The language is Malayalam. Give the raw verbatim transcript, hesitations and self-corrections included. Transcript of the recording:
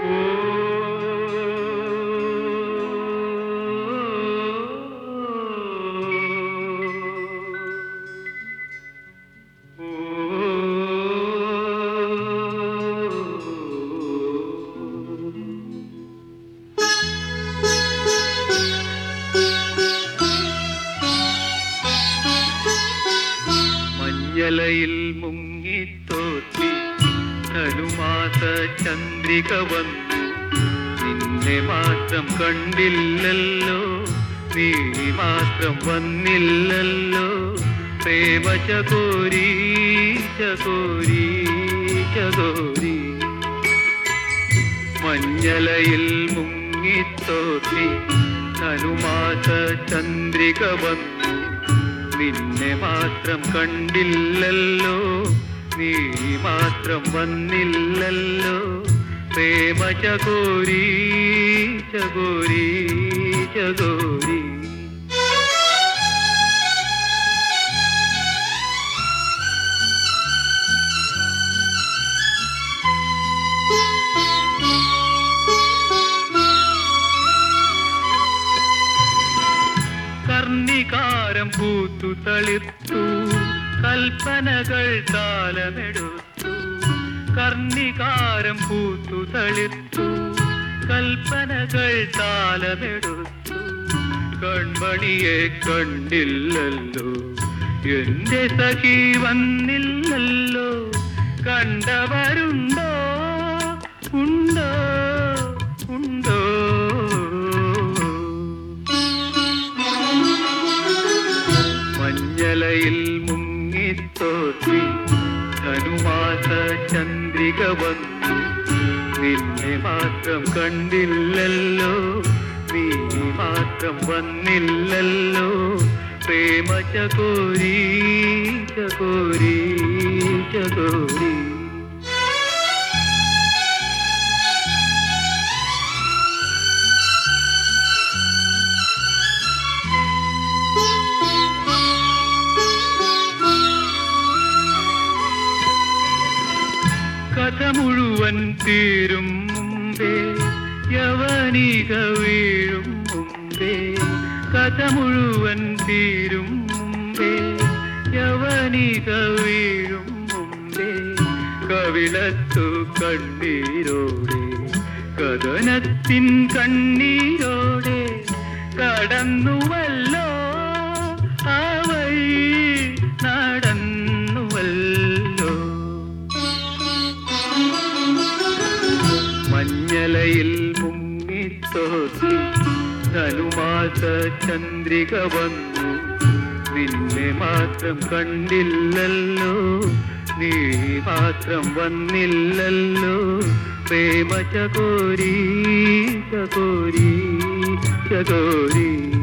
മഞ്ഞലയിൽ മുങ്ങിത്തോത്തി ധനുമാസ ചന്ദ്രിക വന്നു. നിന്നെ മാത്രം കണ്ടില്ലല്ലോ, നീ മാത്രം വന്നില്ലല്ലോ. പ്രേമ ചകോരി ചകോരി ചകോരി. മഞ്ഞലയിൽ മുങ്ങിത്തോത്തി ധനുമാസ ചന്ദ്രിക വന്നു. നിന്നെ മാത്രം കണ്ടില്ലല്ലോ, നീ മാത്രം വന്നില്ലല്ലോ. പ്രേമ ചകോരി ചകോരി ചകോരി. കർണികാരം പൂത്തു തളിർത്തു, കൽപ്പനകൾ താലമെടുത്തു. കർണികാരം പൂത്തു തളിർത്തു, കൽപ്പനകൾ താലമെടുത്തു. കൺമണിയെ കണ്ടില്ലല്ലോ, എന്റെ സഖി വന്നില്ലല്ലോ. കണ്ടവരുണ്ടോ ഉണ്ടോ ഉണ്ടോ? മഞ്ഞലയിൽ മുങ്ങിത്തോത്തി ധനുമാസ ചന്ദ്രിക വന്നു. നിന്നെ മാത്രം കണ്ടില്ലല്ലോ, നീ മാത്രം വന്നില്ലല്ലോ. പ്രേമ ചകോരി ചകോരി ചകോരി. കഥ മുഴുവൻ തീരും മുമ്പേ യവനിക വീഴും മുമ്പേ. കഥ മുഴുവൻ തീരും മുമ്പേ യവനിക വീഴും മുമ്പേ. കവിളത്തു കണ്ണീരോടെ കഥനത്തിൻ കണ്ണീരോടെ കടന്നുവല്ലോ ആ വഴി നടന്നുവല്ലോ. മഞ്ഞലയിൽ മുങ്ങിത്തോത്തി ധനുമാസ ചന്ദ്രിക വന്നു. നിന്നെ മാത്രം കണ്ടില്ലല്ലോ, നീ മാത്രം വന്നില്ലല്ലോ. പ്രേമ ചകോരി ചകോരി ചകോരി.